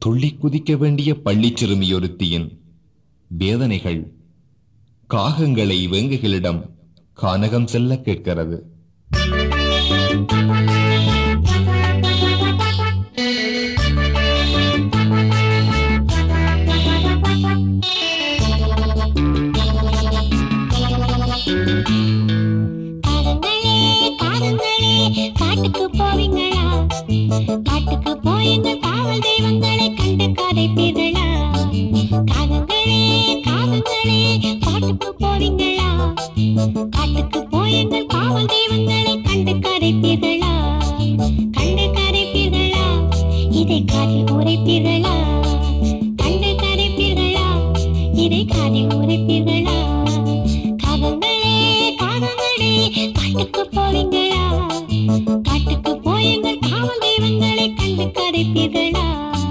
துள்ளி குதிக்க வேண்டிய பள்ளி சிறுமியொருத்தியின் வேதனைகள் காகங்களை வேங்கைகளிடம் கானகம் செல்ல கேட்கிறது. காட்டுக்கு போவீங்களா? காட்டுக்கு போயுங்கள் காவல் தெய்வங்களை கண்டு கதைப்பீர்களா? காகங்களே காகங்களே காட்டுக்கு போவீங்களா? காட்டுக்கு போயுங்கள் காவல் தெய்வங்களை கண்டு கதைப்பீர்களா? கண்டு கதைப்பீர்களா? இதை காதில் உரைப்பீர்களா? கண்டு கதைப்பீர்களா? இதை காதில் உரைப்பீர்களா? காகங்களே காகங்களே காட்டுக்கு போவீங்களா? காட்டுக்கு போயுங்கள் காவல் தெய்வங்களை கண்டு கதைப்பீர்களா?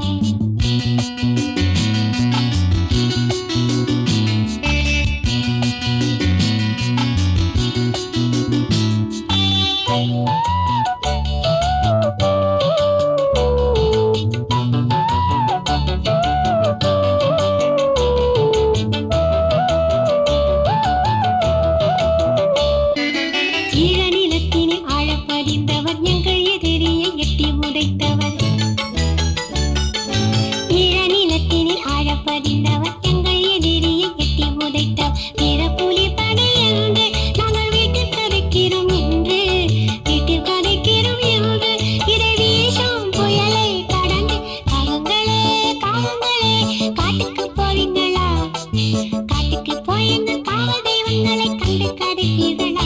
காட்டுக்கு போயுங்கள் காவல் தெய்வங்களை கண்டு கதைப்பீர்களா?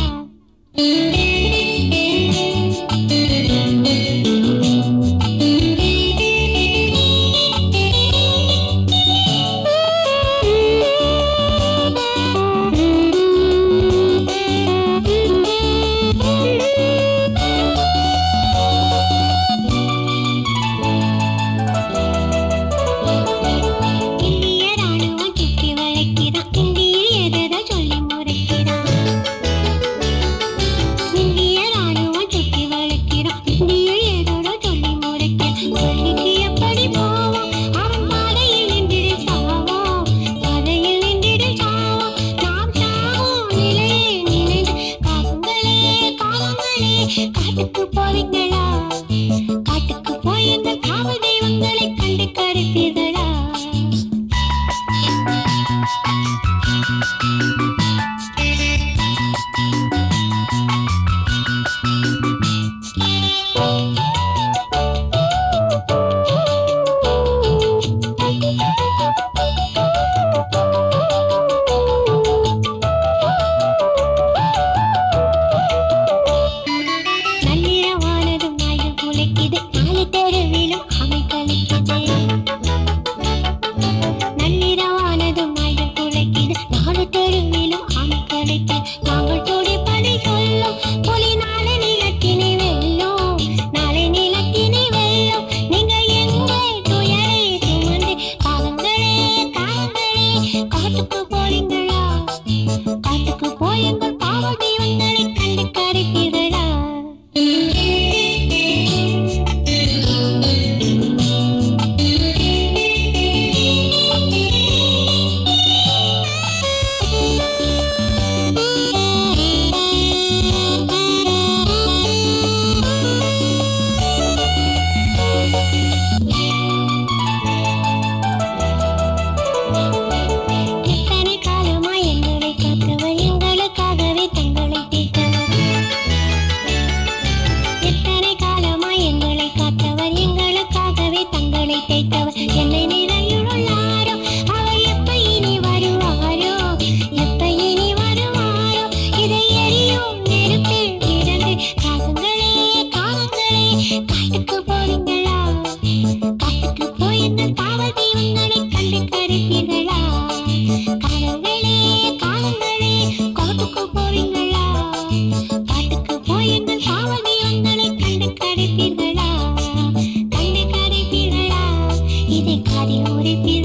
காட்டுக்கு போவீங்களா? காட்டுக்கு போயுங்கள் காவல் தெய்வங்களை கண்டு கதைப்பீர்களா? காட்டுக்கு போயுங்கள் காவல் தெய்வங்களை கண்டு கதைப்பீர்களா? என்னை நிறையுள்ளாரோ அவர் எப்ப இனி வருவாரோ, எப்ப இனி வருவாரோ, இதை எரியும் நெருப்பில் கிடந்து காகங்களே காகங்களே காட்டுக்கு போவீங்களா? காட்டுக்கு போயுங்கள் காவல் தெய்வங்களை கண்டு கதைப்பீர்களா? காகங்களே காகங்களே காட்டுக்கு போவீங்களா? காட்டுக்கு போயுங்கள் காவல் தெய்வங்களை கண்டு கதைப்பீர்களா? கண்டு கதைப்பீர்களா? இதை காதில் உரைப்பீர்களா?